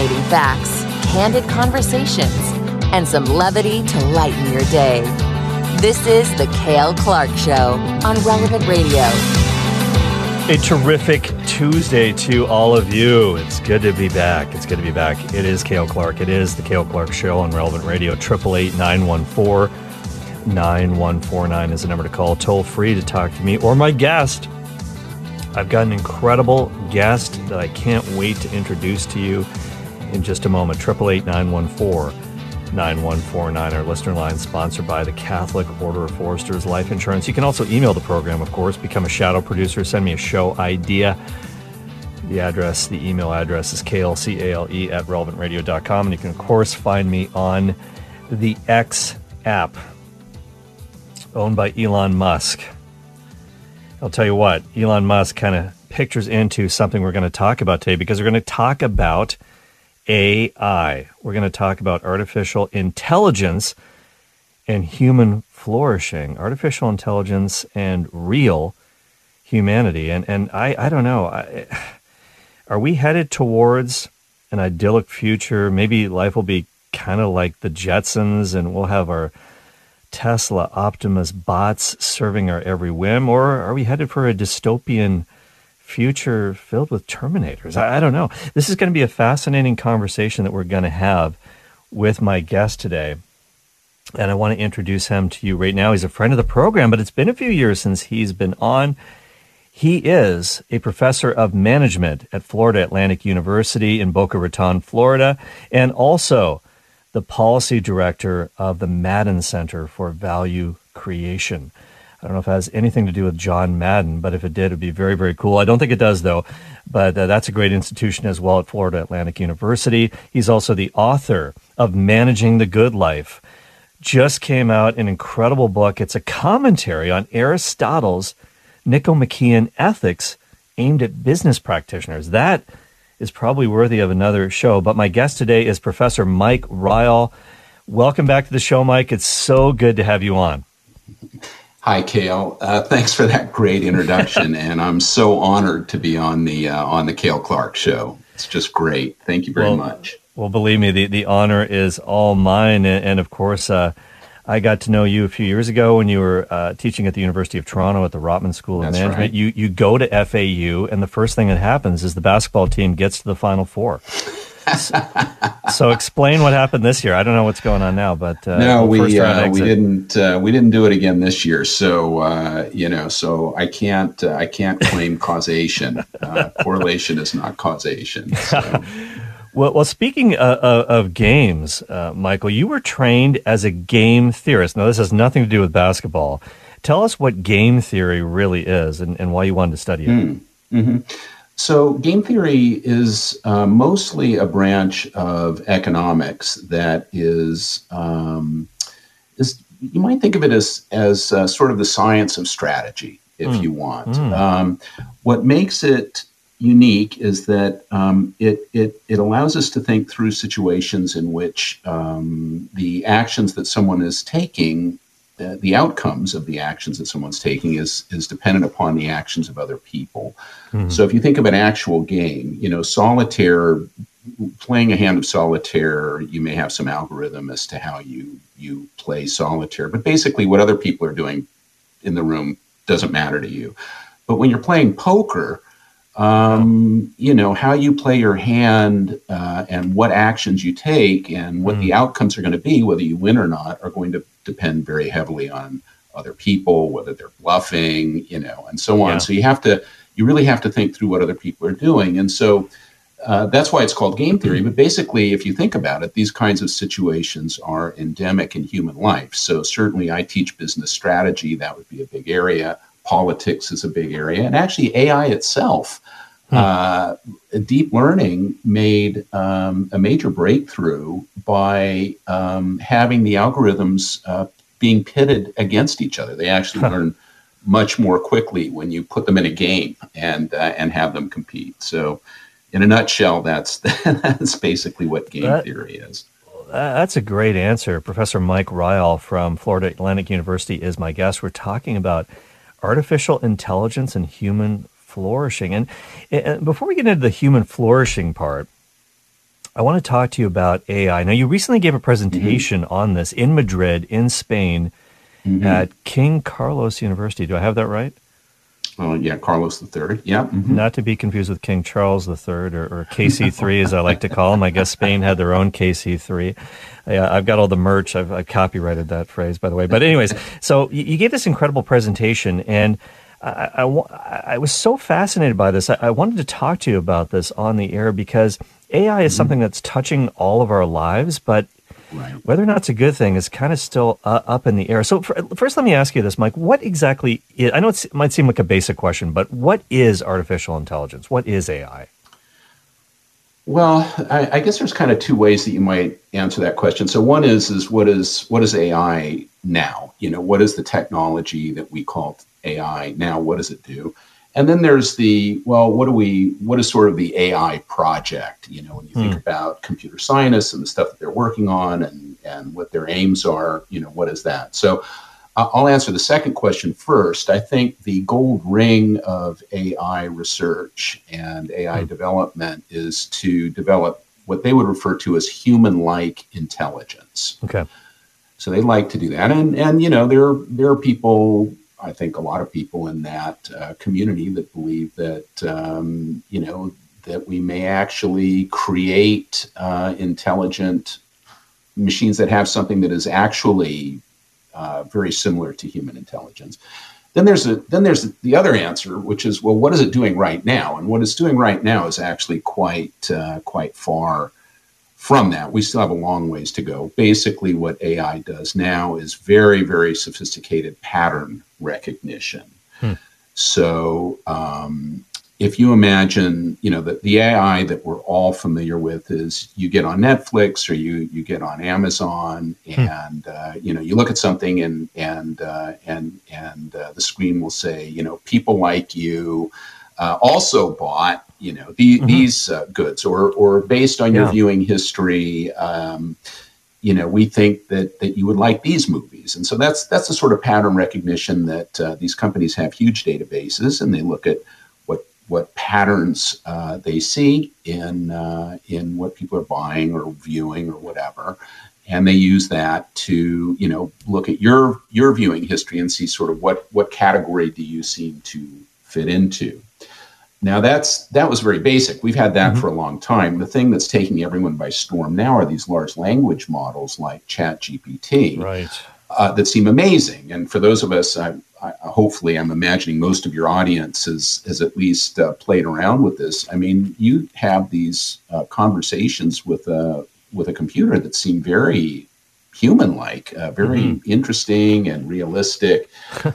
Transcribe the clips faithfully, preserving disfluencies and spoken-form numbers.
Fascinating facts, candid conversations, and some levity to lighten your day. This is The Cale Clark Show on Relevant Radio. A terrific Tuesday to all of you. It's good to be back. It's good to be back. It is Cale Clark. It is The Cale Clark Show on Relevant Radio. eight eight eight, nine one four, nine one four nine is the number to call. Toll free to talk to me or my guest. I've got an incredible guest that I can't wait to introduce to you in just a moment. eight eight eight, nine one four, nine one four nine, our listener line, sponsored by the Catholic Order of Foresters Life Insurance. You can also email the program, of course, become a shadow producer, send me a show idea. The address, the email address is Cale, C A L E, at relevant radio dot com. And you can, of course, find me on the X app, owned by Elon Musk. I'll tell you what, Elon Musk kind of pictures into something we're going to talk about today, because we're going to talk about A I. We're going to talk about artificial intelligence and human flourishing, artificial intelligence and real humanity. And and I, I don't know, I, are we headed towards an idyllic future? Maybe life will be kind of like the Jetsons and we'll have our Tesla Optimus bots serving our every whim, or are we headed for a dystopian future filled with Terminators? I, I don't know. This is going to be a fascinating conversation that we're going to have with my guest today, and I want to introduce him to you right now. He's a friend of the program, but it's been a few years since he's been on. He is a professor of management at Florida Atlantic University in Boca Raton, Florida, and also the policy director of the Madden Center for Value Creation. I don't know if it has anything to do with John Madden, but if it did, it'd be very, very cool. I don't think it does, though, but uh, that's a great institution as well at Florida Atlantic University. He's also the author of Managing the Good Life. Just came out an incredible book. It's a commentary on Aristotle's Nicomachean Ethics aimed at business practitioners. That is probably worthy of another show. But my guest today is Professor Mike Ryall. Welcome back to the show, Mike. It's so good to have you on. Hi, Cale. Uh, thanks for that great introduction, and I'm so honored to be on the uh, on the Cale Clark Show. It's just great. Thank you very well, much. Well, believe me, the, the honor is all mine. And, and of course, uh, I got to know you a few years ago when you were uh, teaching at the University of Toronto at the Rotman School of That's Management. right. You you go to F A U, and the first thing that happens is the basketball team gets to the Final Four. so, so explain what happened this year. I don't know what's going on now, but uh, no, we first round uh, we exit. didn't uh, we didn't do it again this year. So uh, you know, so I can't uh, I can't claim causation. Uh, correlation is not causation. So. Well, well, speaking uh, uh, of games, uh, Michael, you were trained as a game theorist. Now, this has nothing to do with basketball. Tell us what game theory really is and, and why you wanted to study it. Mm, mm-hmm. So game theory is uh, mostly a branch of economics that is, um, is you might think of it as, as uh, sort of the science of strategy, if mm. you want. Mm. Um, what makes it unique is that um, it, it it allows us to think through situations in which um, the actions that someone is taking, uh, the outcomes of the actions that someone's taking is is dependent upon the actions of other people. Mm-hmm. So if you think of an actual game, you know, solitaire, playing a hand of solitaire, you may have some algorithm as to how you you play solitaire, but basically what other people are doing in the room doesn't matter to you. But when you're playing poker, Um, you know, how you play your hand uh, and what actions you take and what mm. the outcomes are going to be, whether you win or not, are going to depend very heavily on other people, whether they're bluffing, you know, and so on. Yeah. So you have to, you really have to think through what other people are doing. And so uh, that's why it's called game theory. But basically, if you think about it, these kinds of situations are endemic in human life. So certainly I teach business strategy. That would be a big area. Politics is a big area. And actually A I itself, Hmm. Uh, deep learning made um, a major breakthrough by um, having the algorithms uh, being pitted against each other. They actually huh. learn much more quickly when you put them in a game and uh, and have them compete. So, in a nutshell, that's that's basically what game that, theory is. That's a great answer. Professor Mike Ryall from Florida Atlantic University is my guest. We're talking about artificial intelligence and human flourishing. And, and before we get into the human flourishing part, I want to talk to you about A I. Now, you recently gave a presentation mm-hmm. on this in Madrid, in Spain, mm-hmm. at King Carlos University. Do I have that right? Oh, yeah, Carlos the Third. Yeah. Mm-hmm. Not to be confused with King Charles the Third, or, or K C three, as I like to call him. I guess Spain had their own K C three. Yeah, I've got all the merch. I've, I've copyrighted that phrase, by the way. But anyways, so you, you gave this incredible presentation, and I, I, I was so fascinated by this. I, I wanted to talk to you about this on the air because A I is mm-hmm. something that's touching all of our lives, but right. whether or not it's a good thing is kind of still uh, up in the air. So for, first, let me ask you this, Mike. What exactly is, I know it's, it might seem like a basic question, but what is artificial intelligence? What is A I? Well, I, I guess there's kind of two ways that you might answer that question. So one is, is what is what is A I now? You know, what is the technology that we call A I now? What does it do? And then there's the, well, what do we, what is sort of the A I project? You know, when you think hmm. about computer scientists and the stuff that they're working on and, and what their aims are, you know, what is that? So uh, I'll answer the second question first. I think the gold ring of A I research and A I hmm. development is to develop what they would refer to as human-like intelligence. Okay. So they like to do that. And, and you know, there, there are people, I think a lot of people in that uh, community that believe that, um, you know, that we may actually create uh, intelligent machines that have something that is actually uh, very similar to human intelligence. Then there's a then there's the other answer, which is, well, what is it doing right now? And what it's doing right now is actually quite uh, quite far from that. We still have a long ways to go. Basically, what A I does now is very, very sophisticated pattern recognition. Hmm. So um, if you imagine, you know, that the A I that we're all familiar with is you get on Netflix or you you get on Amazon and, hmm. uh, you know, you look at something and, and, uh, and, and uh, the screen will say, you know, people like you uh, also bought, you know, the, mm-hmm. these uh, goods, or or based on your yeah. viewing history, um, you know, we think that that you would like these movies. And so that's that's the sort of pattern recognition that uh, these companies have huge databases, and they look at what what patterns uh, they see in uh, in what people are buying or viewing or whatever. And they use that to, you know, look at your your viewing history and see sort of what what category do you seem to fit into. Now, that's that was very basic. We've had that mm-hmm. for a long time. The thing that's taking everyone by storm now are these large language models like ChatGPT, right? Uh, that seem amazing. And for those of us, I, I, hopefully I'm imagining most of your audience has, has at least uh, played around with this. I mean, you have these uh, conversations with a, with a computer that seem very human-like, uh, very mm-hmm. interesting and realistic.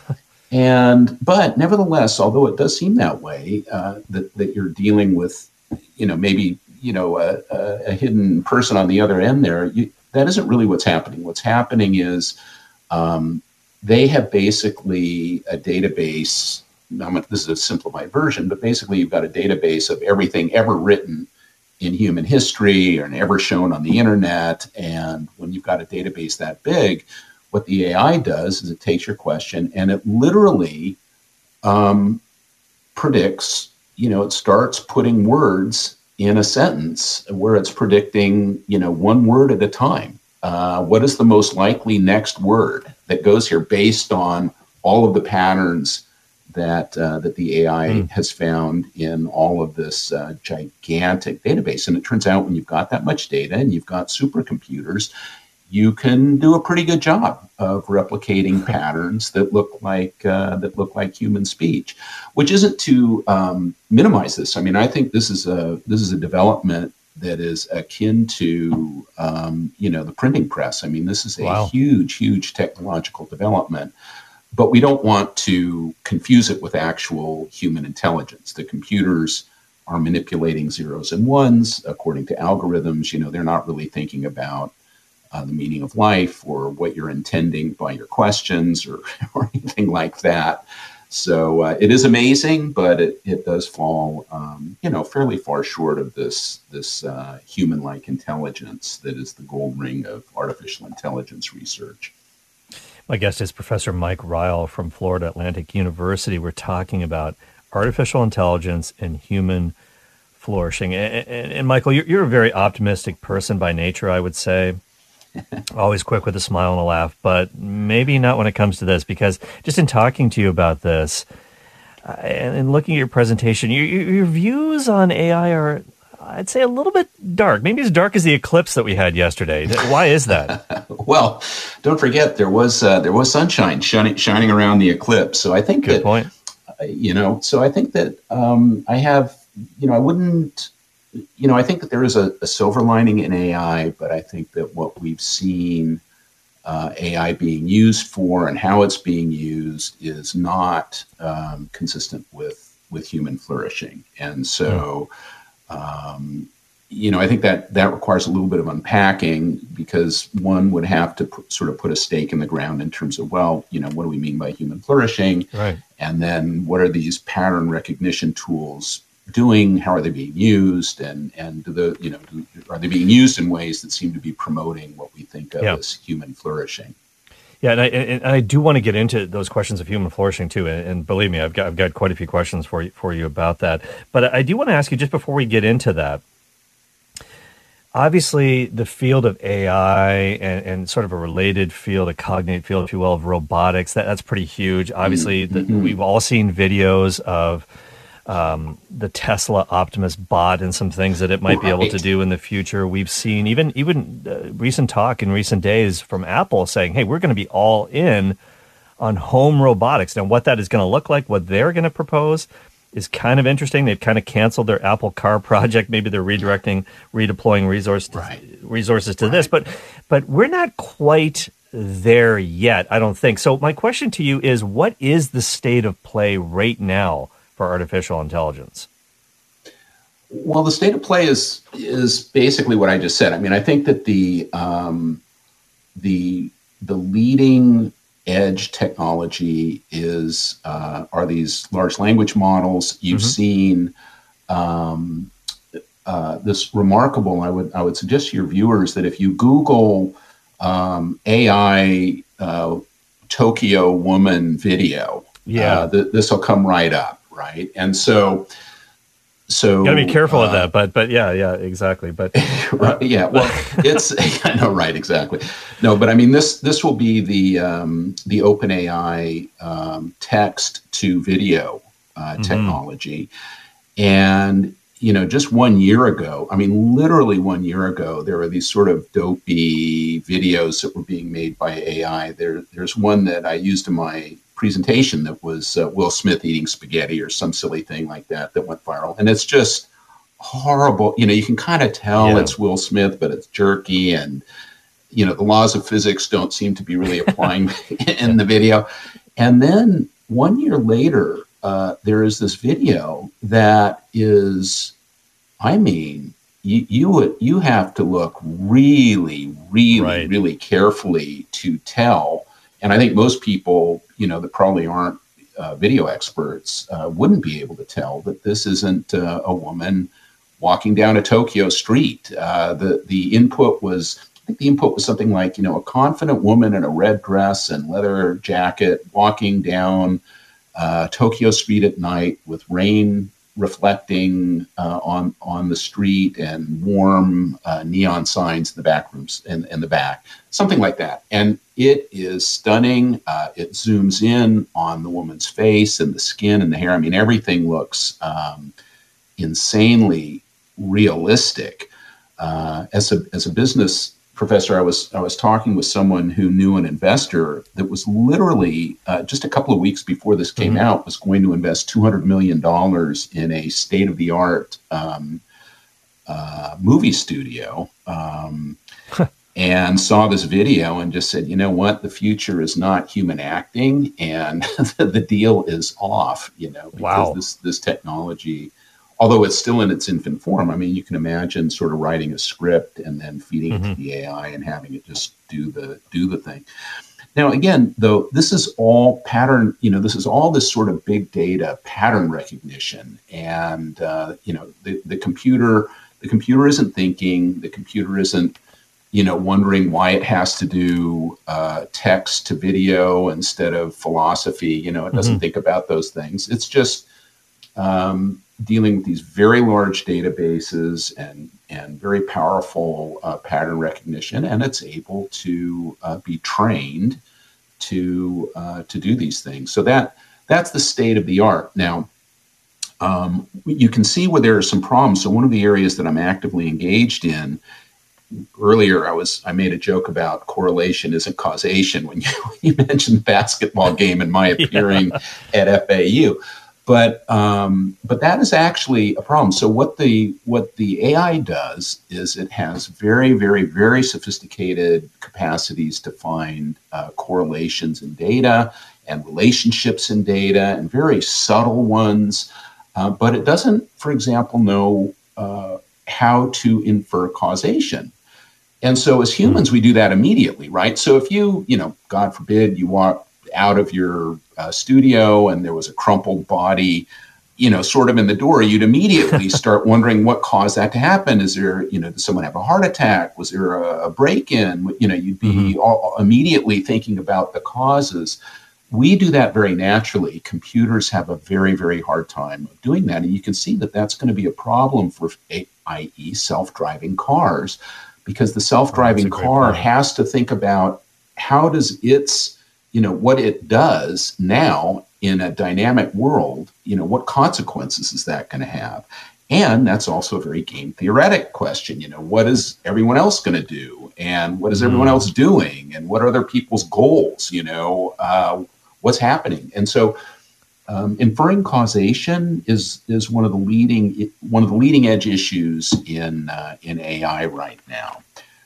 And, but nevertheless, although it does seem that way, uh, that, that you're dealing with, you know, maybe, you know, a, a, a hidden person on the other end there, you, that isn't really what's happening. What's happening is um, they have basically a database. Now, this is a simplified version, but basically you've got a database of everything ever written in human history and ever shown on the internet. And when you've got a database that big, what the A I does is it takes your question and it literally um, predicts, you know, it starts putting words in a sentence where it's predicting, you know, one word at a time. Uh, what is the most likely next word that goes here based on all of the patterns that uh, that the A I mm. has found in all of this uh, gigantic database? And it turns out when you've got that much data and you've got supercomputers, you can do a pretty good job of replicating patterns that look like uh, that look like human speech, which isn't to um, minimize this. I mean, I think this is a this is a development that is akin to um, you know the printing press. I mean, this is a wow. huge, huge technological development, but we don't want to confuse it with actual human intelligence. The computers are manipulating zeros and ones according to algorithms. You know, they're not really thinking about Uh, the meaning of life or what you're intending by your questions or, or anything like that. So uh, it is amazing, but it, it does fall, um, you know, fairly far short of this, this uh, human-like intelligence that is the gold ring of artificial intelligence research. My guest is Professor Mike Ryle from Florida Atlantic University. We're talking about artificial intelligence and human flourishing. And, and, and Michael, you're, you're a very optimistic person by nature, I would say. Always quick with a smile and a laugh, but maybe not when it comes to this, because just in talking to you about this uh, and, and looking at your presentation, your, your, your views on A I are, I'd say, a little bit dark. Maybe as dark as the eclipse that we had yesterday. Why is that? Well, don't forget there was uh, there was sunshine shining shining around the eclipse. So I think Good that, point. Uh, you know, so I think that um, I have, you know, I wouldn't. You know, I think that there is a, a silver lining in A I, but I think that what we've seen uh, A I being used for and how it's being used is not um, consistent with with human flourishing. And so, um, you know, I think that that requires a little bit of unpacking, because one would have to put, sort of put a stake in the ground in terms of, well, you know, what do we mean by human flourishing? Right. And then what are these pattern recognition tools doing? How are they being used? And and do the you know do, are they being used in ways that seem to be promoting what we think of yeah. as human flourishing? Yeah, and I and I do want to get into those questions of human flourishing too. And, and believe me, I've got I've got quite a few questions for you for you about that. But I do want to ask you, just before we get into that. Obviously, the field of A I and, and sort of a related field, a cognate field, if you will, of robotics, that, that's pretty huge. Obviously, mm-hmm. the, we've all seen videos of Um, the Tesla Optimus bot and some things that it might right. be able to do in the future. We've seen even even uh, recent talk in recent days from Apple saying, hey, we're going to be all in on home robotics. Now, what that is going to look like, what they're going to propose is kind of interesting. They've kind of canceled their Apple Car project. Maybe they're redirecting, redeploying resource to, right. resources to right. this. But, but we're not quite there yet, I don't think. So my question to you is, what is the state of play right now for artificial intelligence? Well, the state of play is is basically what I just said. I mean, I think that the um, the the leading edge technology is uh, are these large language models. You've mm-hmm. seen um, uh, this remarkable. I would I would suggest to your viewers that if you Google um, A I uh, Tokyo woman video, yeah, uh, th- this will come right up. Right. And so, so you gotta be careful uh, of that, but, but yeah, yeah, exactly. But right, yeah, well, it's, I know, right. Exactly. No, but I mean, this, this will be the, um, the OpenAI, um, text to video, uh, mm-hmm. technology. And, you know, just one year ago, I mean, literally one year ago, there were these sort of dopey videos that were being made by A I. There, there's one that I used in my presentation that was uh, Will Smith eating spaghetti or some silly thing like that that went viral. And it's just horrible. You know, you can kind of tell yeah. it's Will Smith, but it's jerky. And, you know, the laws of physics don't seem to be really applying in the video. And then one year later, uh, there is this video that is, I mean, you you, would, you have to look really, really, right. really carefully to tell. And I think most people, you know, that probably aren't uh, video experts uh, wouldn't be able to tell that this isn't uh, a woman walking down a Tokyo street. Uh, the the input was, I think the input was something like, you know, a confident woman in a red dress and leather jacket walking down uh, Tokyo street at night with rain reflecting uh, on on the street and warm uh, neon signs in the back rooms in, in the back, something like that. And it is stunning. Uh, it zooms in on the woman's face and the skin and the hair. I mean, everything looks um, insanely realistic. Uh, as a as a business professor, I was I was talking with someone who knew an investor that was literally uh, just a couple of weeks before this came mm-hmm. out was going to invest two hundred million dollars in a state of the art um, uh, movie studio. Um, and saw this video and just said, you know what, the future is not human acting, and the deal is off, you know, because wow. this, this technology, although it's still in its infant form, I mean, you can imagine sort of writing a script and then feeding mm-hmm. it to the A I and having it just do the, do the thing. Now, again, though, this is all pattern, you know, this is all this sort of big data pattern recognition. And, uh, you know, the, the computer, the computer isn't thinking, the computer isn't, you know, wondering why it has to do uh, text to video instead of philosophy. You know, it doesn't mm-hmm. think about those things. It's just, um, dealing with these very large databases and and very powerful uh, pattern recognition, and it's able to uh, be trained to uh, to do these things. So that that's the state of the art. Now, um, you can see where there are some problems. So one of the areas that I'm actively engaged in, earlier I was I made a joke about correlation isn't causation when you, you mentioned the basketball game and my appearing yeah. at F A U. But um, but that is actually a problem. So what the what the A I does is it has very, very, very sophisticated capacities to find uh, correlations in data and relationships in data and very subtle ones. Uh, but it doesn't, for example, know uh, how to infer causation. And so as humans, we do that immediately, right? So if you, you know, God forbid, you walk out of your uh, studio and there was a crumpled body, you know, sort of in the door, you'd immediately start wondering what caused that to happen. Is there, you know, did someone have a heart attack? Was there a, a break-in? You know, you'd be mm-hmm. all, immediately thinking about the causes. We do that very naturally. Computers have a very, very hard time of doing that. And you can see that that's going to be a problem for, that is self-driving cars, because the self-driving oh, car has to think about how does its you know, what it does now in a dynamic world, you know, what consequences is that going to have? And that's also a very game theoretic question. You know, what is everyone else going to do? And what is everyone mm. else doing? And what are other people's goals? You know, uh, what's happening? And so um, inferring causation is is one of the leading one of the leading edge issues in uh, in A I right now.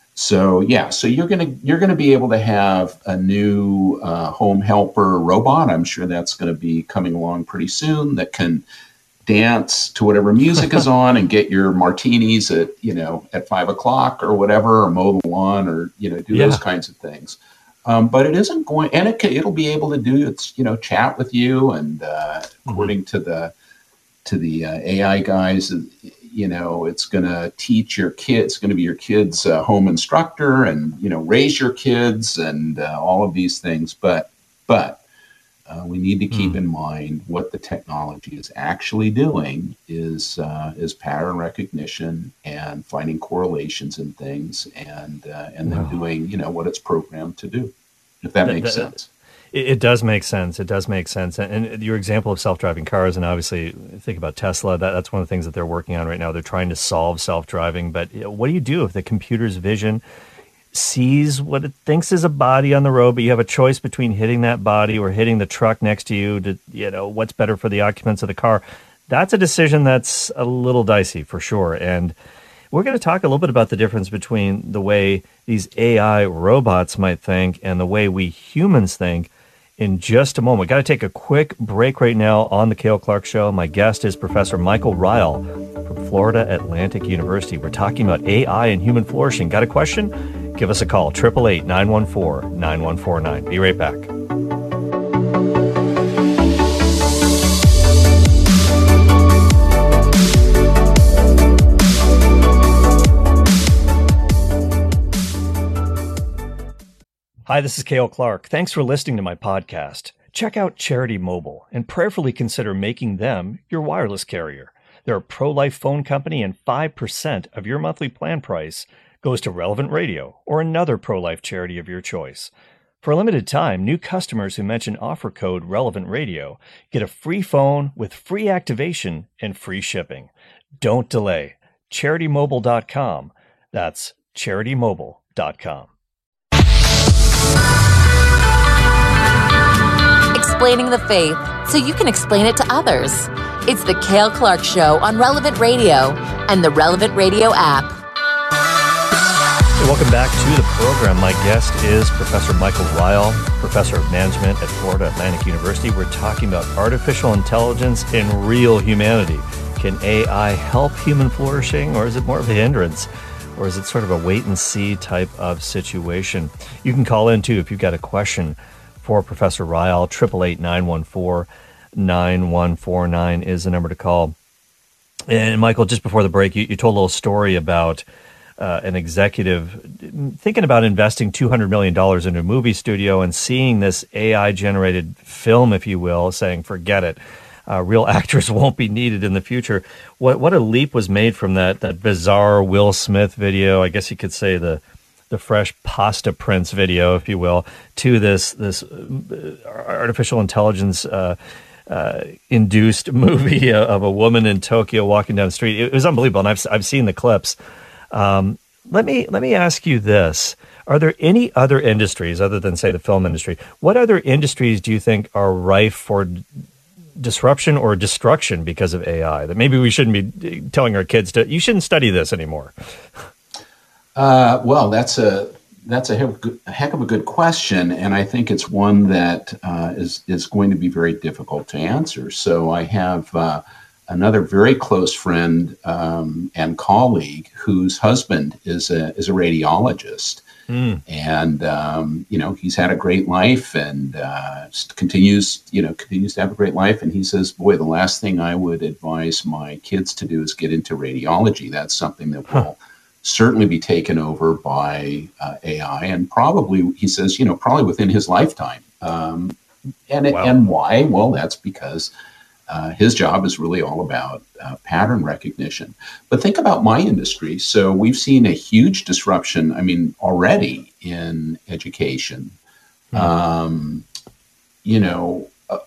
So yeah, so you're gonna you're gonna be able to have a new uh, home helper robot. I'm sure that's going to be coming along pretty soon, that can dance to whatever music is on and get your martinis at you know at five o'clock or whatever, or mow the lawn, or you know do yeah. those kinds of things. Um, but it isn't going, and it can, it'll be able to do it's you know chat with you, and uh, mm-hmm. according to the to the uh, A I guys. You know, it's going to teach your kids, it's going to be your kids' uh, home instructor, and, you know, raise your kids and uh, all of these things. But but uh, we need to keep mm. in mind what the technology is actually doing is uh, is pattern recognition and finding correlations in things, and uh, and then wow. doing, you know, what it's programmed to do, if that, that makes that, sense. It, it does make sense. It does make sense. And, and your example of self-driving cars, and obviously think about Tesla, that, that's one of the things that they're working on right now. They're trying to solve self-driving. But you know, what do you do if the computer's vision sees what it thinks is a body on the road, but you have a choice between hitting that body or hitting the truck next to you to, you know, what's better for the occupants of the car? That's a decision that's a little dicey for sure. And we're going to talk a little bit about the difference between the way these A I robots might think and the way we humans think in just a moment. We've got to take a quick break right now on the Cale Clark Show. My guest is Professor Michael Ryle from Florida Atlantic University. We're talking about A I and human flourishing. Got a question? Give us a call, eight eight eight, nine one four, nine one four nine. Be right back. Hi, this is Cale Clark. Thanks for listening to my podcast. Check out Charity Mobile and prayerfully consider making them your wireless carrier. They're a pro-life phone company, and five percent of your monthly plan price goes to Relevant Radio or another pro-life charity of your choice. For a limited time, new customers who mention offer code Relevant Radio get a free phone with free activation and free shipping. Don't delay. charity mobile dot com. That's charity mobile dot com. Explaining the faith so you can explain it to others. It's the Cale Clark Show on Relevant Radio and the Relevant Radio app. Hey, welcome back to the program. My guest is Professor Michael Ryle, Professor of Management at Florida Atlantic University. We're talking about artificial intelligence and real humanity. Can A I help human flourishing, or is it more of a hindrance? Or is it sort of a wait-and-see type of situation? You can call in, too, if you've got a question for Professor Ryle. eight eight eight, nine one four, nine one four nine is the number to call. And, Michael, just before the break, you, you told a little story about uh, an executive thinking about investing two hundred million dollars into a movie studio and seeing this A I-generated film, if you will, saying, forget it. uh, real actors won't be needed in the future. What what a leap was made from that that bizarre Will Smith video. I guess you could say the the fresh Pasta Prince video, if you will, to this this artificial intelligence uh, uh, induced movie of a woman in Tokyo walking down the street. It was unbelievable, and I've I've seen the clips. Um, let me let me ask you this: are there any other industries other than, say, the film industry? What other industries do you think are rife for d- disruption or destruction because of A I? That maybe we shouldn't be telling our kids to, you shouldn't study this anymore. Uh, well, that's a that's a heck, a heck of a good question, and I think it's one that uh, is is going to be very difficult to answer. So I have uh, another very close friend um, and colleague whose husband is a is a radiologist, mm. and um, you know he's had a great life and uh, continues you know continues to have a great life. And he says, "Boy, the last thing I would advise my kids to do is get into radiology. That's something that will." Huh. certainly be taken over by uh, A I, and probably, he says, you know, probably within his lifetime. Um, and wow. and why? Well, that's because uh, his job is really all about uh, pattern recognition. But think about my industry. So we've seen a huge disruption, I mean, already in education. Mm-hmm. Um, you know,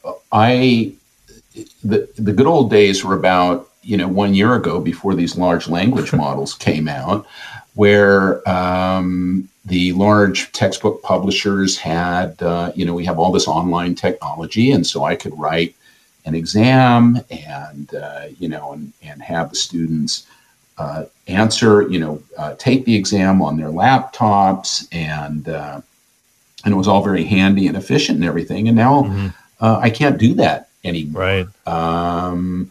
I the the good old days were about, you know, one year ago, before these large language models came out, where um, the large textbook publishers had, uh, you know, we have all this online technology, and so I could write an exam and, uh, you know, and, and have the students uh, answer, you know, uh, take the exam on their laptops, and uh, and it was all very handy and efficient and everything. And now mm-hmm. uh, I can't do that anymore. Right. Um,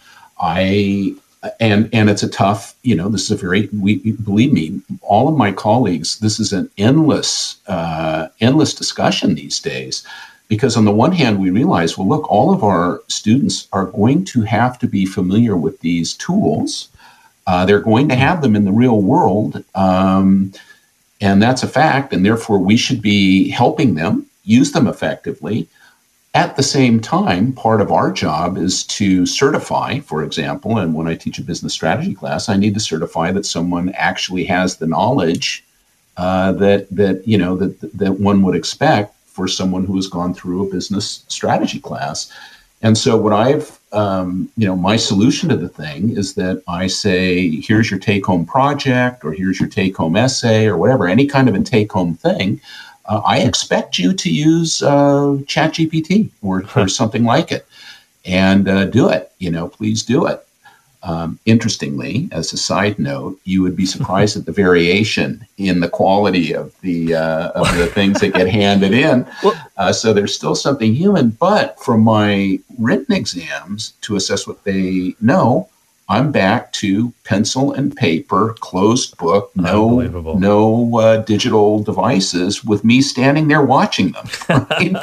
I and and it's a tough, you know, this is a very, we believe me, all of my colleagues, this is an endless, uh, endless discussion these days, because on the one hand, we realize, well, look, all of our students are going to have to be familiar with these tools. Uh, they're going to have them in the real world, um, and that's a fact, and therefore we should be helping them use them effectively. At the same time, part of our job is to certify, for example, and when I teach a business strategy class, I need to certify that someone actually has the knowledge uh, that that you know that that one would expect for someone who has gone through a business strategy class. And so, what I've um, you know, my solution to the thing is that I say, here's your take-home project, or here's your take-home essay, or whatever, any kind of a take-home thing. Uh, I expect you to use uh, ChatGPT or, or something like it, and uh, do it. You know, please do it. Um, interestingly, as a side note, you would be surprised at the variation in the quality of the uh, of the things that get handed in. Uh, so there's still something human. But for my written exams, to assess what they know, I'm back to pencil and paper, closed book, no no uh, digital devices, with me standing there watching them. Right?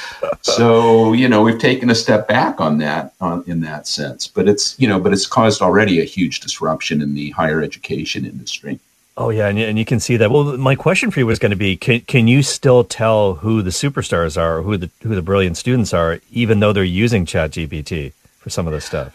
So, you know, we've taken a step back on that, on, in that sense. But it's, you know, but it's caused already a huge disruption in the higher education industry. Oh yeah, and, and you can see that. Well, my question for you was going to be: Can can you still tell who the superstars are, who the who the brilliant students are, even though they're using ChatGPT for some of this stuff?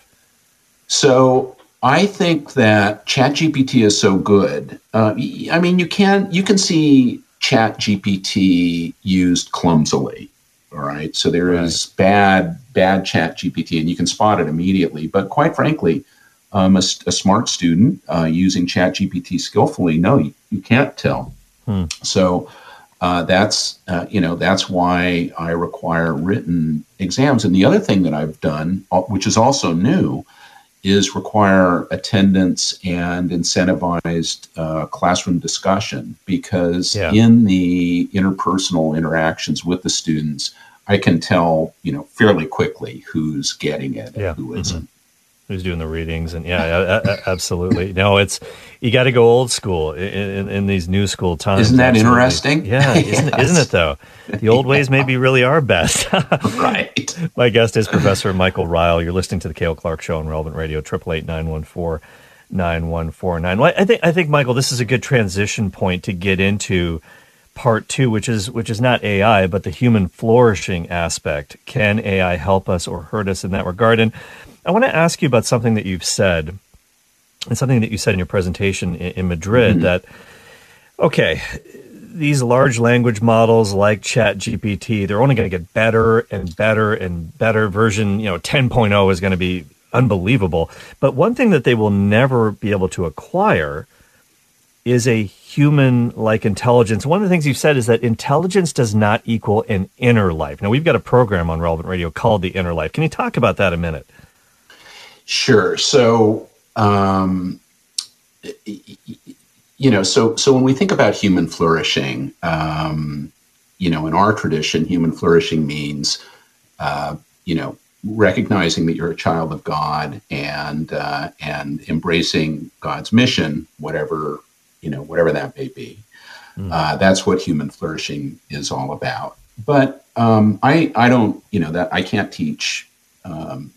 So I think that ChatGPT is so good. Uh, I mean, you can you can see ChatGPT used clumsily. All right. So there right. is bad bad ChatGPT, and you can spot it immediately. But quite frankly, um, a, a smart student uh, using ChatGPT skillfully, no, you, you can't tell. Hmm. So uh, that's uh, you know that's why I require written exams. And the other thing that I've done, which is also new, is require attendance and incentivized uh, classroom discussion, because yeah. in the interpersonal interactions with the students, I can tell, you know, fairly quickly who's getting it and yeah. who isn't. Mm-hmm. Who's doing the readings. And yeah, absolutely. No, it's, you got to go old school in, in, in these new school times. Isn't that absolutely. Interesting? Yeah, isn't, yes. isn't it though? The old ways maybe really are best. Right. My guest is Professor Michael Ryle. You're listening to the Cale Clark Show on Relevant Radio, eight eight eight, nine one four, nine one four nine. Well, I think, I think, Michael, this is a good transition point to get into part two, which is which is not A I, but the human flourishing aspect. Can A I help us or hurt us in that regard? And I want to ask you about something that you've said, and something that you said in your presentation in, in Madrid, mm-hmm. that, okay, these large language models like ChatGPT, they're only going to get better and better and better. Version, you know, ten point oh is going to be unbelievable. But one thing that they will never be able to acquire is a human-like intelligence. One of the things you've said is that intelligence does not equal an inner life. Now, we've got a program on Relevant Radio called The Inner Life. Can you talk about that a minute? Sure. So, um, you know, so so when we think about human flourishing, um, you know, in our tradition, human flourishing means, uh, you know, recognizing that you're a child of God and uh, and embracing God's mission, whatever you know, whatever that may be. Mm. Uh, that's what human flourishing is all about. But um, I I don't you know that I can't teach Um,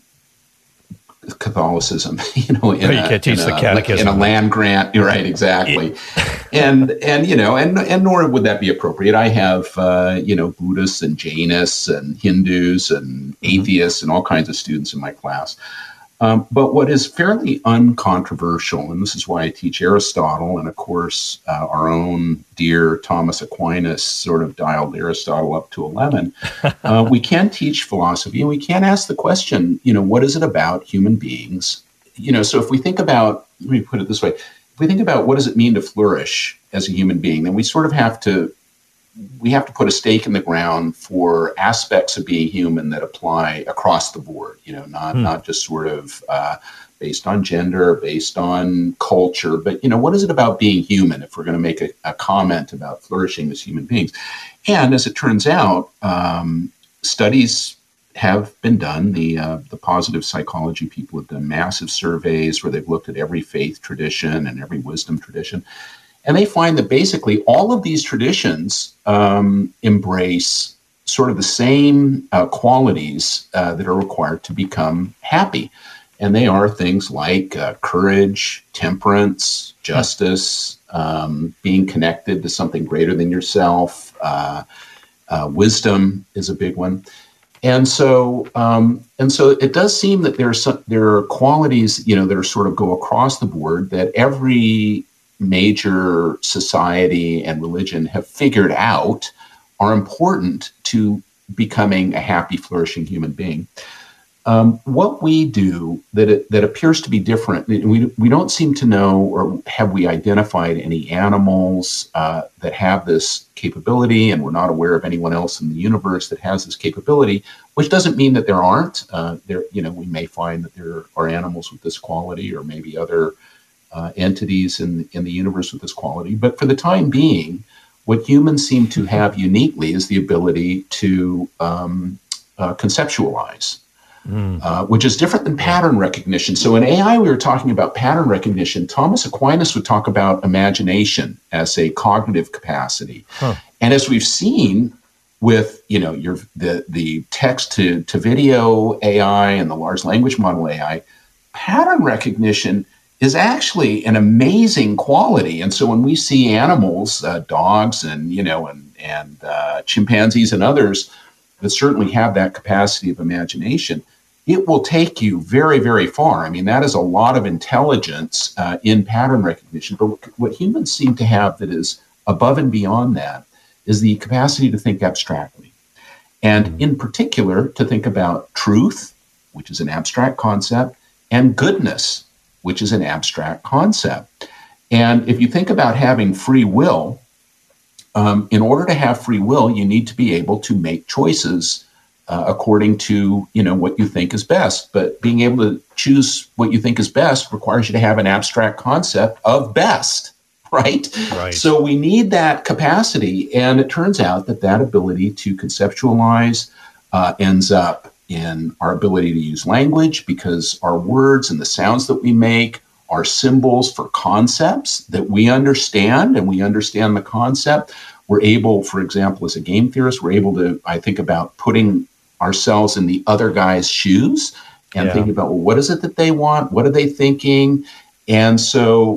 Catholicism, you know, in, or you a, can't teach in, the a, catechism. in a land grant. You're right, exactly. and, and, you know, and, and nor would that be appropriate. I have, uh, you know, Buddhists and Jainists and Hindus and atheists mm-hmm. and all kinds of students in my class. Um, but what is fairly uncontroversial, and this is why I teach Aristotle, and of course, uh, our own dear Thomas Aquinas sort of dialed Aristotle up to eleven. Uh, we can teach philosophy, and we can ask the question, you know, what is it about human beings? You know, so if we think about, let me put it this way, if we think about what does it mean to flourish as a human being, then we sort of have to we have to put a stake in the ground for aspects of being human that apply across the board, you know, not, hmm. not just sort of uh, based on gender, based on culture, but, you know, what is it about being human if we're going to make a, a comment about flourishing as human beings? And as it turns out, um, studies have been done. The, uh, the positive psychology people have done massive surveys where they've looked at every faith tradition and every wisdom tradition. And they find that basically all of these traditions um, embrace sort of the same uh, qualities uh, that are required to become happy. And they are things like uh, courage, temperance, justice, um, being connected to something greater than yourself. Uh, uh, wisdom is a big one. And so, um, and so it does seem that there are some, there are qualities, you know, that are sort of go across the board that every major society and religion have figured out are important to becoming a happy, flourishing human being. Um, what we do that it, that appears to be different, we we don't seem to know, or have we identified any animals uh, that have this capability, and we're not aware of anyone else in the universe that has this capability, which doesn't mean that there aren't. Uh, there, you know, we may find that there are animals with this quality, or maybe other Uh, entities in, in the universe with this quality. But for the time being, what humans seem to have uniquely is the ability to um, uh, conceptualize, mm. uh, which is different than pattern recognition. So in A I, we were talking about pattern recognition. Thomas Aquinas would talk about imagination as a cognitive capacity. Huh. And as we've seen with, you know, your the, the text to, to video A I and the large language model A I, pattern recognition is actually an amazing quality. And so when we see animals, uh, dogs and, you know, and, and uh, chimpanzees and others that certainly have that capacity of imagination, it will take you very, very far. I mean, that is a lot of intelligence uh, in pattern recognition. But what humans seem to have that is above and beyond that is the capacity to think abstractly. And mm-hmm. in particular, to think about truth, which is an abstract concept, and goodness, which is an abstract concept. And if you think about having free will, um, in order to have free will, you need to be able to make choices uh, according to, you know, what you think is best. But being able to choose what you think is best requires you to have an abstract concept of best, right? Right. So we need that capacity. And it turns out that that ability to conceptualize uh, ends up in our ability to use language, because our words and the sounds that we make are symbols for concepts that we understand, and we understand the concept. We're able, for example, as a game theorist, we're able to, I think about putting ourselves in the other guy's shoes and yeah. thinking about, well, what is it that they want? What are they thinking? And so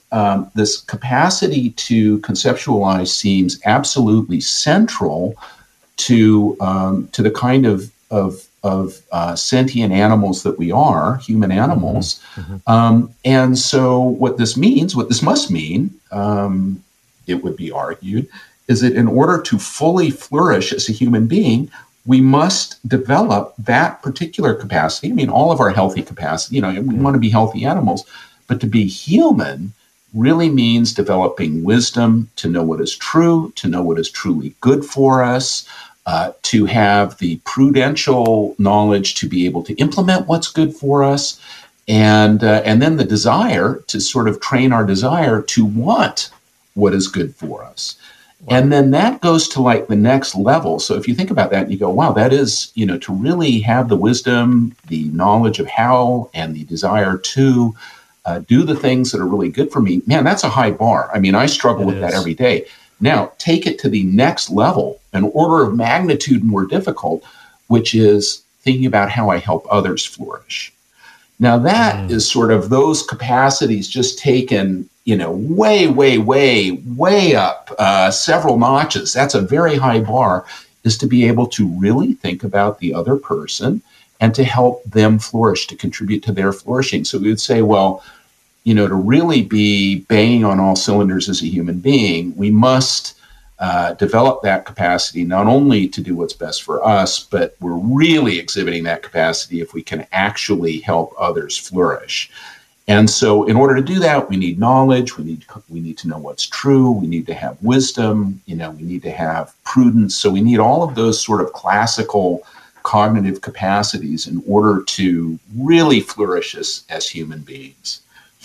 um, this capacity to conceptualize seems absolutely central to um, to the kind of of of uh, sentient animals that we are, human animals. Mm-hmm. Um, and so what this means, what this must mean, um, it would be argued, is that in order to fully flourish as a human being, we must develop that particular capacity. I mean, all of our healthy capacity, you know, we mm-hmm. want to be healthy animals, but to be human really means developing wisdom to know what is true, to know what is truly good for us, Uh, to have the prudential knowledge to be able to implement what's good for us, and uh, and then the desire to sort of train our desire to want what is good for us. Wow. And then that goes to like the next level. So if you think about that and you go, wow, that is, you know, to really have the wisdom, the knowledge of how, and the desire to uh, do the things that are really good for me, man, that's a high bar. I mean, I struggle it with is. that every day. Now, take it to the next level, an order of magnitude more difficult, which is thinking about how I help others flourish. Now, that mm. is sort of those capacities just taken, you know, way, way, way, way up uh, several notches. That's a very high bar, is to be able to really think about the other person and to help them flourish, to contribute to their flourishing. So we would say, well, you know, to really be banging on all cylinders as a human being, we must uh, develop that capacity not only to do what's best for us, but we're really exhibiting that capacity if we can actually help others flourish. And so in order to do that, we need knowledge, we need we need to know what's true, we need to have wisdom, you know, we need to have prudence. So we need all of those sort of classical cognitive capacities in order to really flourish as, as human beings.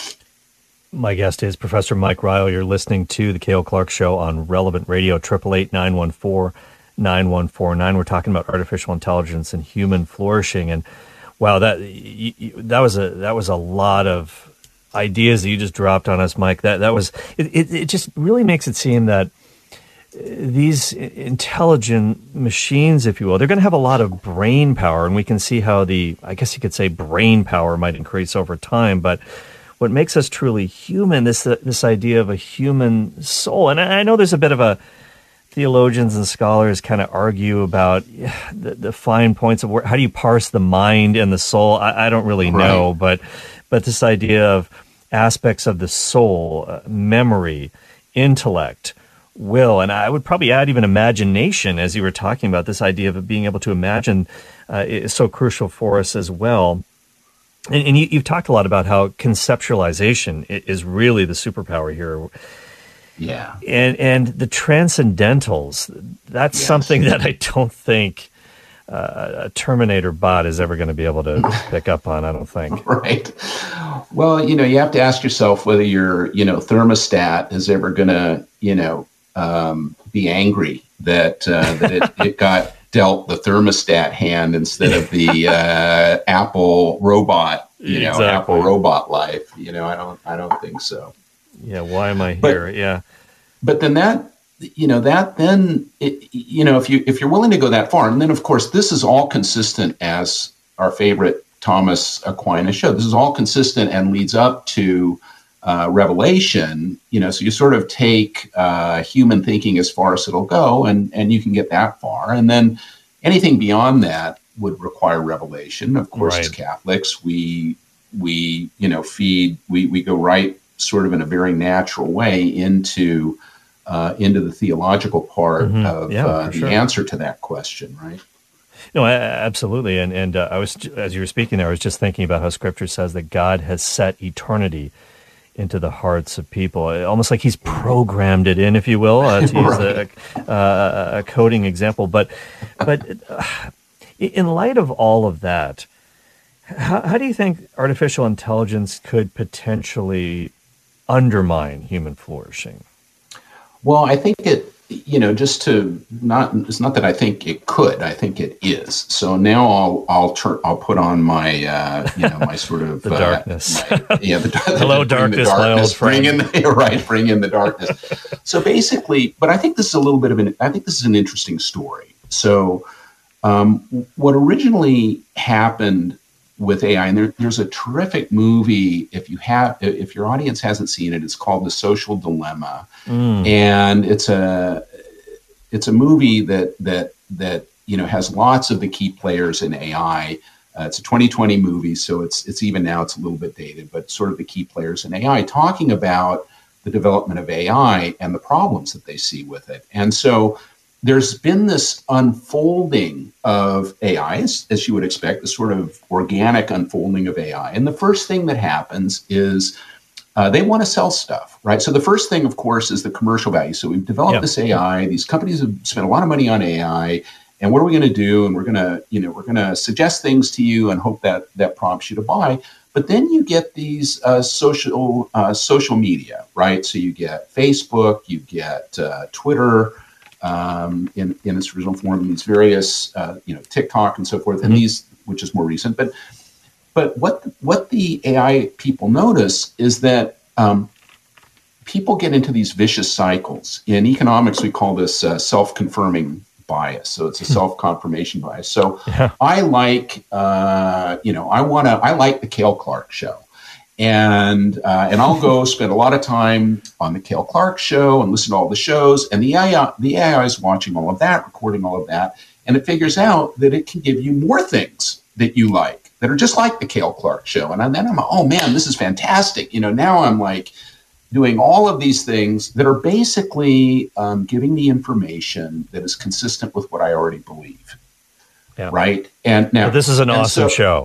My guest is Professor Mike Ryle. You're listening to the Cale Clark Show on Relevant Radio, eight eight eight, nine one four, nine one four nine. We're talking about artificial intelligence and human flourishing. And wow, that you, you, that was a that was a lot of ideas that you just dropped on us, Mike. That that was it. It, it just really makes it seem that these intelligent machines, if you will, they're going to have a lot of brain power, and we can see how the I guess you could say brain power might increase over time, but what makes us truly human, this this idea of a human soul. And I know there's a bit of a, theologians and scholars kind of argue about the, the fine points of where, how do you parse the mind and the soul? I, I don't really know, right. but but this idea of aspects of the soul, uh, memory, intellect, will, and I would probably add even imagination, as you were talking about, this idea of being able to imagine uh, is so crucial for us as well. And, and you, you've talked a lot about how conceptualization is really the superpower here. Yeah. And and the transcendentals, that's yes. something that I don't think uh, a Terminator bot is ever going to be able to pick up on, I don't think. Right. Well, you know, you have to ask yourself whether your, you know, thermostat is ever going to, you know, um, be angry that, uh, that it, it got dealt the thermostat hand instead of the uh, Apple robot, you know, exactly. Apple robot life. You know, I don't, I don't think so. Yeah. Why am I here? But, yeah. But then that, you know, that then, it, you know, if you if you're willing to go that far, and then of course this is all consistent, as our favorite Thomas Aquinas showed. This is all consistent and leads up to uh, Revelation. You know, so you sort of take uh, human thinking as far as it'll go, and and you can get that far, and then anything beyond that would require revelation. Of course, right. As Catholics, we we you know feed we we go right sort of in a very natural way into uh, into the theological part mm-hmm. of yeah, uh, the sure. answer to that question, right? No, absolutely. And and uh, I was, as you were speaking there, I was just thinking about how Scripture says that God has set eternity into the hearts of people, almost like He's programmed it in, if you will, uh, to use right. a, a, a coding example. But but uh, in light of all of that, how, how do you think artificial intelligence could potentially undermine human flourishing? Well, I think it, you know, just to not, it's not that I think it could, I think it is. So now I'll, I'll turn, I'll put on my, uh, you know, my sort of, the darkness. Uh, my, yeah. The, Hello, darkness, the darkness, my old friend. Bring in the, right, bring in the darkness. So basically, but I think this is a little bit of an, I think this is an interesting story. So um, what originally happened with A I. And there, there's a terrific movie. If you have, if your audience hasn't seen it, it's called The Social Dilemma, mm. and it's a it's a movie that that that you know has lots of the key players in A I. Uh, it's a twenty twenty movie, so it's it's even now it's a little bit dated, but sort of the key players in A I talking about the development of A I and the problems that they see with it. And so there's been this unfolding of A I, as, as you would expect, the sort of organic unfolding of A I. And the first thing that happens is uh, they want to sell stuff, right? So the first thing, of course, is the commercial value. So we've developed yep. this A I. These companies have spent a lot of money on A I. And what are we going to do? And we're going to, you know, we're going to suggest things to you and hope that that prompts you to buy. But then you get these uh, social uh, social media, right? So you get Facebook, you get uh, Twitter, Um, in, in its original form, these various, uh, you know, TikTok and so forth, and mm-hmm. these, which is more recent. But but what what the A I people notice is that um, people get into these vicious cycles. In economics, we call this uh, self-confirming bias. So it's a self-confirmation bias. So yeah. I like, uh, you know, I want to, I like the Cale Clark Show. And uh, and I'll go spend a lot of time on the Cale Clark Show and listen to all the shows. And the A I, the A I is watching all of that, recording all of that. And it figures out that it can give you more things that you like that are just like the Cale Clark Show. And then I'm like, oh, man, this is fantastic. You know, now I'm like doing all of these things that are basically um, giving me information that is consistent with what I already believe. Yeah. Right. And now but this is an awesome so, show.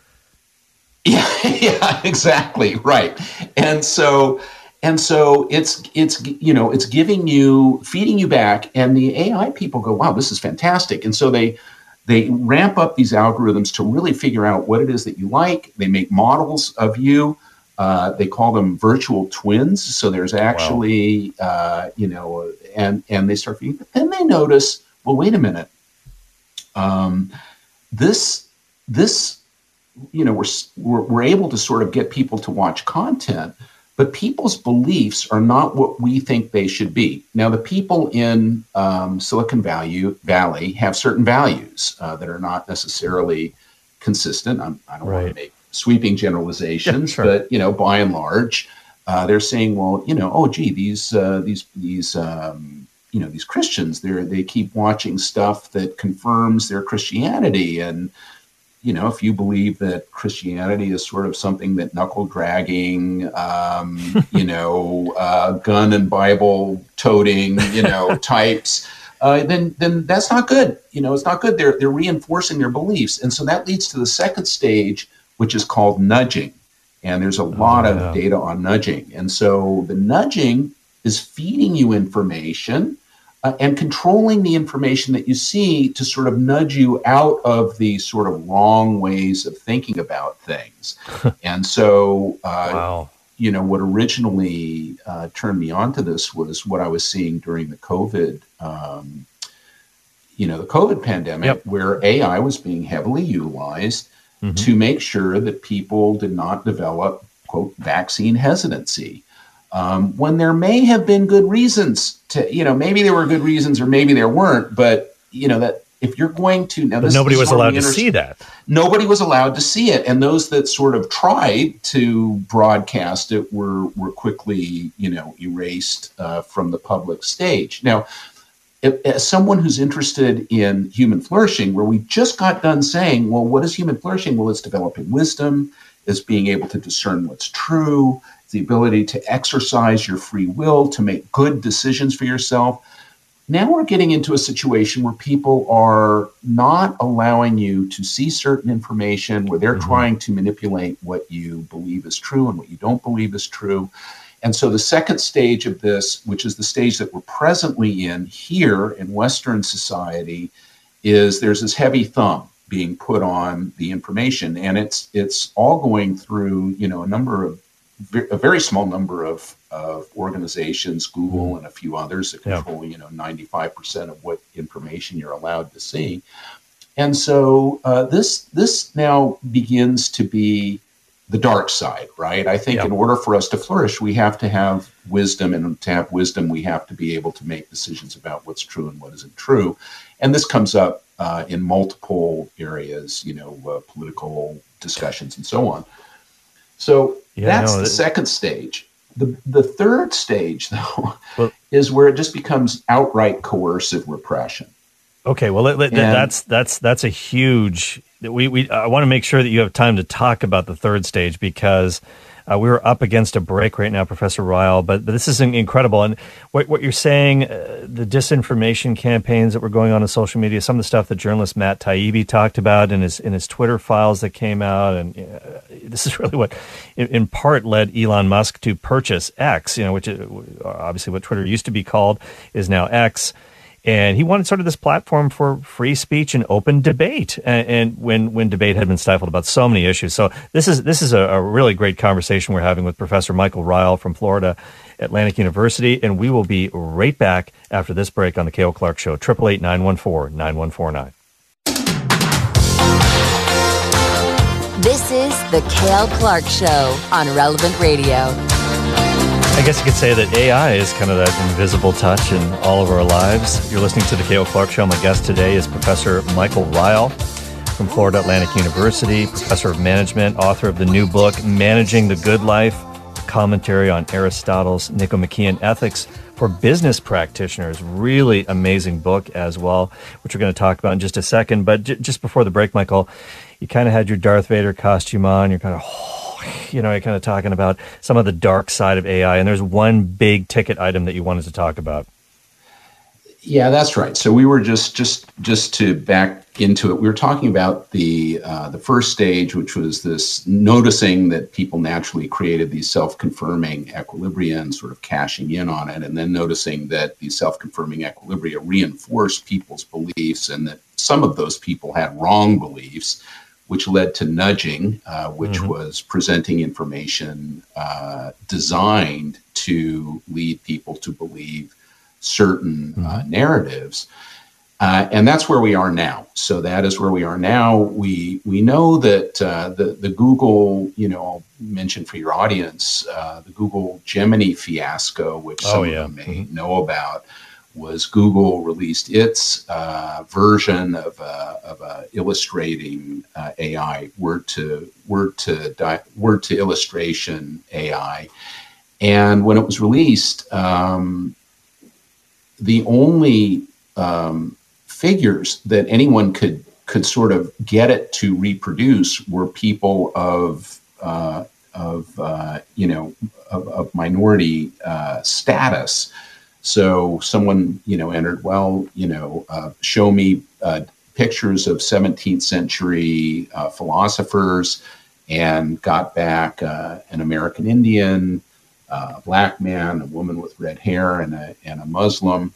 Yeah, yeah, exactly. Right. And so, and so it's, it's, you know, it's giving you, feeding you back, and the A I people go, wow, this is fantastic. And so they, they ramp up these algorithms to really figure out what it is that you like. They make models of you. Uh, they call them virtual twins. So there's actually, wow. uh, you know, and, and they start feeding, but then they notice, well, wait a minute. Um, this, this, you know, we're, we're we're able to sort of get people to watch content, but people's beliefs are not what we think they should be. Now, the people in um, Silicon Valley, Valley have certain values uh, that are not necessarily consistent. I'm, I don't right. want to make sweeping generalizations, yeah, sure. but, you know, by and large, uh, they're saying, well, you know, oh, gee, these uh, these these um, you know, these Christians, they they keep watching stuff that confirms their Christianity. And you know, if you believe that Christianity is sort of something that knuckle dragging, um, you know, uh, gun and Bible toting, you know, types, uh, then then that's not good. You know, it's not good. They're they're reinforcing their beliefs, and so that leads to the second stage, which is called nudging. And there's a lot oh, yeah. of data on nudging, and so the nudging is feeding you information. Uh, and controlling the information that you see to sort of nudge you out of the sort of wrong ways of thinking about things. And so, uh, wow. you know, what originally uh, turned me on to this was what I was seeing during the COVID, um, you know, the COVID pandemic, yep. where A I was being heavily utilized mm-hmm. to make sure that people did not develop, quote, vaccine hesitancy. Um, when there may have been good reasons to, you know, maybe there were good reasons or maybe there weren't, but, you know, that if you're going to, now this, nobody this was allowed to see that. Nobody was allowed to see it. And those that sort of tried to broadcast it were, were quickly, you know, erased uh, from the public stage. Now, if, as someone who's interested in human flourishing, where we just got done saying, well, what is human flourishing? Well, it's developing wisdom, it's being able to discern what's true, the ability to exercise your free will, to make good decisions for yourself. Now we're getting into a situation where people are not allowing you to see certain information, where they're mm-hmm. trying to manipulate what you believe is true and what you don't believe is true. And so the second stage of this, which is the stage that we're presently in here in Western society, is there's this heavy thumb being put on the information. And it's it's all going through, you know, a number of a very small number of, of organizations, Google and a few others that control, yeah. you know, ninety-five percent of what information you're allowed to see. And so uh, this this now begins to be the dark side, right? I think yeah. in order for us to flourish, we have to have wisdom, and to have wisdom, we have to be able to make decisions about what's true and what isn't true. And this comes up uh, in multiple areas, you know, uh, political discussions and so on. So Yeah, that's no, the it- second stage. The the third stage, though, Well- is where it just becomes outright coercive repression. Okay, well, let, let- And- that's that's that's a huge. We we I want to make sure that you have time to talk about the third stage because uh, we're up against a break right now, Professor Ryle. But, but this is in- incredible, and what what you're saying, uh, the disinformation campaigns that were going on in social media, some of the stuff that journalist Matt Taibbi talked about in his in his Twitter files that came out, and uh, this is really what, in, in part, led Elon Musk to purchase X. You know, which is obviously what Twitter used to be called is now X. And he wanted sort of this platform for free speech and open debate, and, and when when debate had been stifled about so many issues. So this is this is a, a really great conversation we're having with Professor Michael Ryle from Florida Atlantic University, and we will be right back after this break on the Cale Clark Show. Triple eight nine one four nine one four nine. This is the Cale Clark Show on Relevant Radio. I guess you could say that A I is kind of that invisible touch in all of our lives. You're listening to the Cale Clark Show. My guest today is Professor Michael Ryle from Florida Atlantic University, professor of management, author of the new book, Managing the Good Life, commentary on Aristotle's Nicomachean Ethics for business practitioners. Really amazing book as well, which we're going to talk about in just a second. But j- just before the break, Michael, you kind of had your Darth Vader costume on. You're kind of... You know, you're kind of talking about some of the dark side of A I, and there's one big ticket item that you wanted to talk about. Yeah, that's right. So we were just just just to back into it, we were talking about the uh, the first stage, which was this noticing that people naturally created these self-confirming equilibria and sort of cashing in on it, and then noticing that these self-confirming equilibria reinforced people's beliefs, and that some of those people had wrong beliefs, which led to nudging, uh, which mm-hmm. was presenting information uh, designed to lead people to believe certain mm-hmm. uh, narratives. Uh, and that's where we are now. So that is where we are now. We we know that uh, the, the Google, you know, I'll mention for your audience, uh, the Google Gemini fiasco, which some oh, yeah. of them may mm-hmm. know about, was Google released its uh, version of a, of a illustrating uh, A I, word to word to di- word to illustration A I, and when it was released, um, the only um, figures that anyone could could sort of get it to reproduce were people of uh, of uh, you know of, of minority uh, status. So someone, you know, entered, well, you know, uh, show me uh, pictures of seventeenth century uh, philosophers, and got back uh, an American Indian, uh, a black man, a woman with red hair, and a, and a Muslim.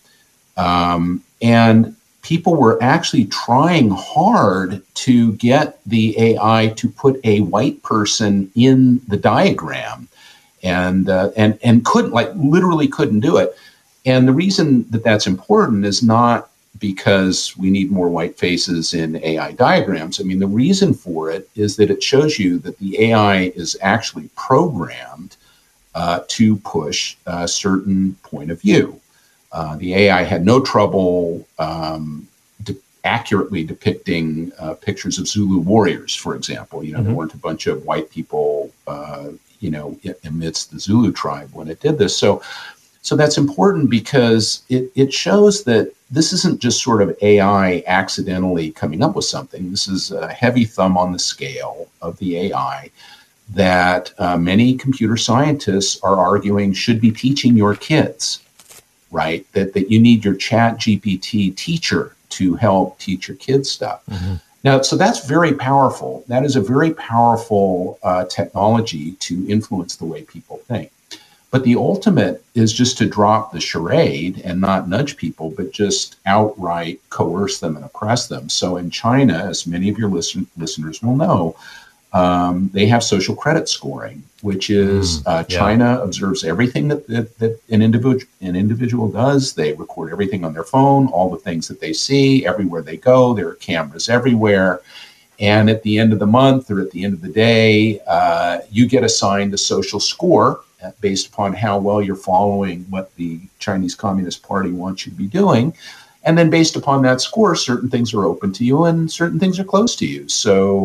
Um, and people were actually trying hard to get the A I to put a white person in the diagram, and uh, and and couldn't, like literally couldn't do it. And the reason that that's important is not because we need more white faces in A I diagrams. I mean, the reason for it is that it shows you that the A I is actually programmed uh, to push a certain point of view. Uh, the A I had no trouble um, de- accurately depicting uh, pictures of Zulu warriors, for example. You know, mm-hmm. there weren't a bunch of white people, uh, you know, amidst the Zulu tribe when it did this. So So that's important because it, it shows that this isn't just sort of A I accidentally coming up with something. This is a heavy thumb on the scale of the A I that uh, many computer scientists are arguing should be teaching your kids, right? That, that you need your Chat G P T teacher to help teach your kids stuff. Mm-hmm. Now, so that's very powerful. That is a very powerful uh, technology to influence the way people think. But the ultimate is just to drop the charade and not nudge people, but just outright coerce them and oppress them. So in China, as many of your listen- listeners will know, um, they have social credit scoring, which is mm, uh, China yeah. observes everything that, that, that an, individual, an individual does. They record everything on their phone, all the things that they see, everywhere they go. There are cameras everywhere. And at the end of the month or at the end of the day, uh, you get assigned a social score based upon how well you're following what the Chinese Communist Party wants you to be doing. And then based upon that score, certain things are open to you and certain things are closed to you. So,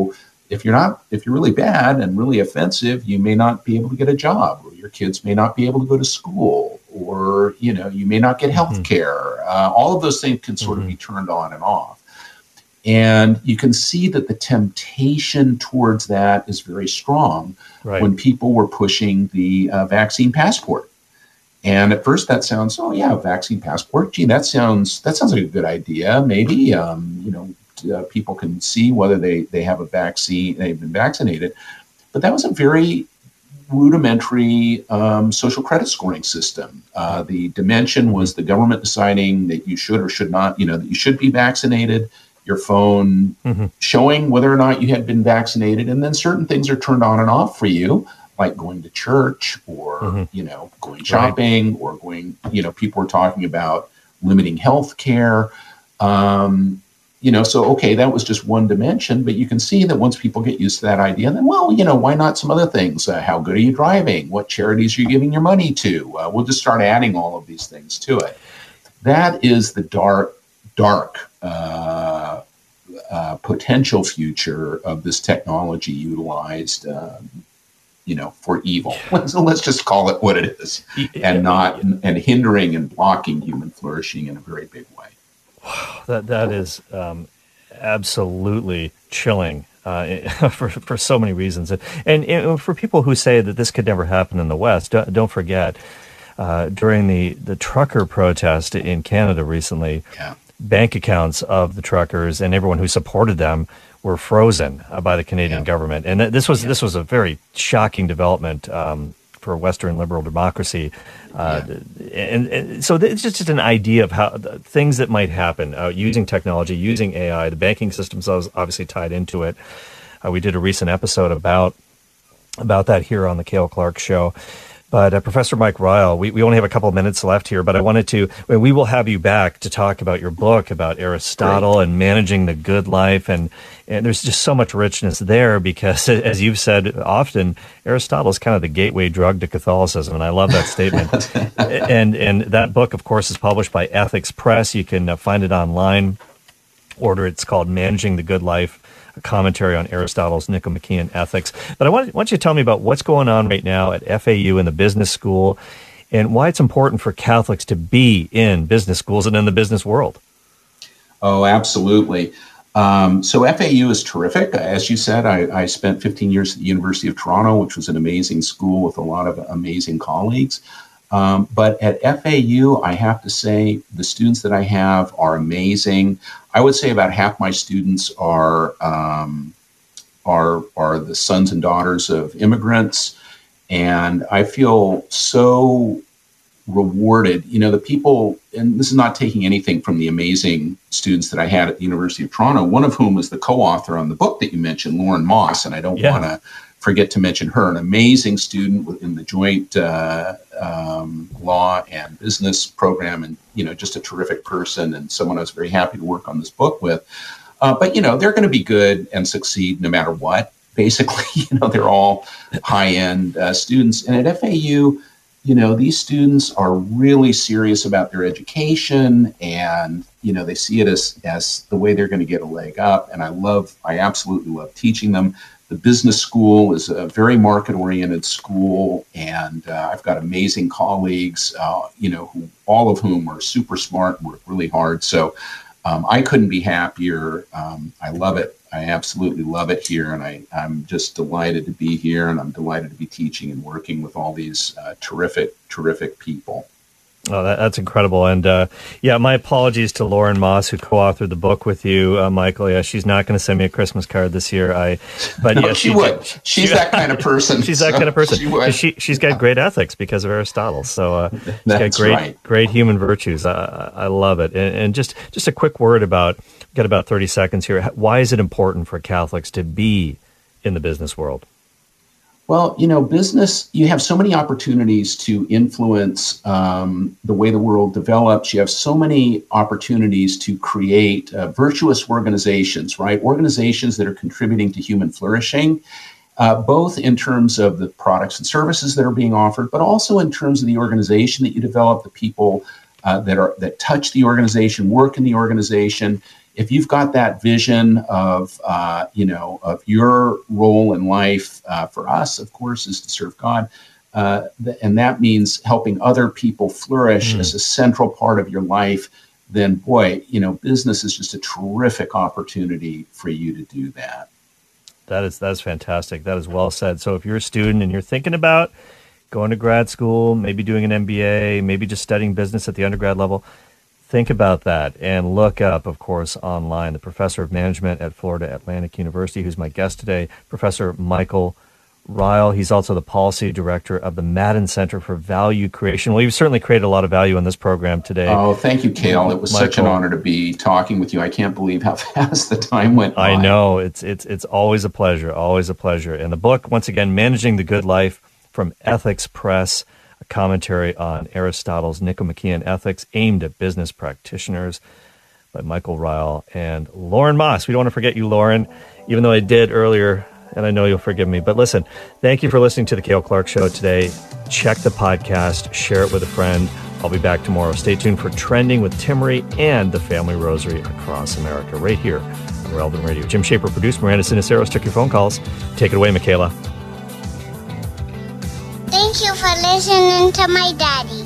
if you're not, if you're really bad and really offensive, you may not be able to get a job, or your kids may not be able to go to school, or, you know, you may not get health Mm-hmm. care. Uh, all of those things can sort Mm-hmm. of be turned on and off. And you can see that the temptation towards that is very strong Right. when people were pushing the uh, vaccine passport. And at first that sounds, oh yeah, vaccine passport. Gee, that sounds, that sounds like a good idea. Maybe, um, you know, uh, people can see whether they, they have a vaccine, they've been vaccinated. But that was a very rudimentary um, social credit scoring system. Uh, the dimension was the government deciding that you should or should not, you know, that you should be vaccinated, your phone Mm-hmm. showing whether or not you had been vaccinated. And then certain things are turned on and off for you, like going to church or, Mm-hmm. you know, going shopping or going, you know, people were talking about limiting health care. Um, you know, so, okay, that was just one dimension, but you can see that once people get used to that idea, then, well, you know, why not some other things? Uh, how good are you driving? What charities are you giving your money to? Uh, we'll just start adding all of these things to it. That is the dark, dark, uh, uh, potential future of this technology utilized, um, you know, for evil. So let's just call it what it is, and not, and hindering and blocking human flourishing in a very big way. That that is um, absolutely chilling uh, for for so many reasons, and, and and for people who say that this could never happen in the West, don't, don't forget uh, during the the trucker protest in Canada recently, Yeah. bank accounts of the truckers and everyone who supported them were frozen uh, by the Canadian Yeah. government, and th- this was Yeah. this was a very shocking development um, for Western liberal democracy. Uh, and, and so it's just, just an idea of how the things that might happen uh, using technology, using A I. The banking system's obviously tied into it. Uh, we did a recent episode about about that here on the Cale Clark Show. But uh, Professor Mike Ryle, we, we only have a couple of minutes left here, but I wanted to, we will have you back to talk about your book about Aristotle Great. and managing the good life. And, and there's just so much richness there because, as you've said often, Aristotle is kind of the gateway drug to Catholicism. And I love that statement. and, and that book, of course, is published by Ethics Press. You can uh, find it online. Order. It's called Managing the Good Life, a commentary on Aristotle's Nicomachean Ethics. But I want, I want you to tell me about what's going on right now at F A U in the business school and why it's important for Catholics to be in business schools and in the business world. Oh, absolutely. Um, so F A U is terrific. As you said, I, I spent fifteen years at the University of Toronto, which was an amazing school with a lot of amazing colleagues. Um, but at F A U, I have to say the students that I have are amazing. I would say about half my students are um, are are the sons and daughters of immigrants, and I feel so rewarded. You know, the people, and this is not taking anything from the amazing students that I had at the University of Toronto, one of whom was the co-author on the book that you mentioned, Lauren Moss, and I don't Yeah. want to forget to mention her, an amazing student in the joint uh, um, law and business program, and, you know, just a terrific person and someone I was very happy to work on this book with. Uh, but, you know, they're going to be good and succeed no matter what. Basically, you know, they're all high-end uh, students. And at F A U, you know, these students are really serious about their education, and, you know, they see it as, as the way they're going to get a leg up. And I love, I absolutely love teaching them. The business school is a very market-oriented school, and uh, I've got amazing colleagues, uh, you know, who, all of whom are super smart and work really hard. So um, I couldn't be happier. Um, I love it. I absolutely love it here, and I, I'm just delighted to be here, and I'm delighted to be teaching and working with all these uh, terrific, terrific people. Oh, that, that's incredible. And uh, yeah, my apologies to Lauren Moss, who co-authored the book with you, uh, Michael. Yeah, she's not going to send me a Christmas card this year. I, but no, yeah, she, she would. She, she's that kind of person. She's that so kind of person. She would. She, she's got great ethics because of Aristotle. So uh, she's That's got great, right. great human virtues. I, I love it. And, and just, just a quick word about, we've got about thirty seconds here. Why is it important for Catholics to be in the business world? Well, you know, business, you have so many opportunities to influence um, the way the world develops. You have so many opportunities to create uh, virtuous organizations, right? Organizations that are contributing to human flourishing, uh, both in terms of the products and services that are being offered, but also in terms of the organization that you develop, the people uh, that are that touch the organization, work in the organization. If you've got that vision of, uh, you know, of your role in life, uh, for us, of course, is to serve God. Uh, th- and that means helping other people flourish mm. as a central part of your life, then boy, you know, business is just a terrific opportunity for you to do that. That is, that is fantastic. That is well said. So if you're a student and you're thinking about going to grad school, maybe doing an M B A, maybe just studying business at the undergrad level, think about that and look up, of course, online, the professor of management at Florida Atlantic University, who's my guest today, Professor Michael Ryle. He's also the policy director of the Madden Center for Value Creation. Well, you've certainly created a lot of value in this program today. Oh, thank you, Cale. It was Michael, such an honor to be talking with you. I can't believe how fast the time went by. I know. It's, it's, it's always a pleasure, always a pleasure. And the book, once again, Managing the Good Life from Ethics Press, a commentary on Aristotle's Nicomachean Ethics aimed at business practitioners, by Michael Ryle and Lauren Moss. We don't want to forget you, Lauren, even though I did earlier, and I know you'll forgive me. But listen, thank you for listening to the Cale Clark Show today. Check the podcast, share it with a friend. I'll be back tomorrow. Stay tuned for Trending with Timmerie and the Family Rosary across America, right here on Relevant Radio. Jim Shaper produced. Miranda Siniceros took your phone calls. Take it away, Michaela. Thank you for listening to my daddy.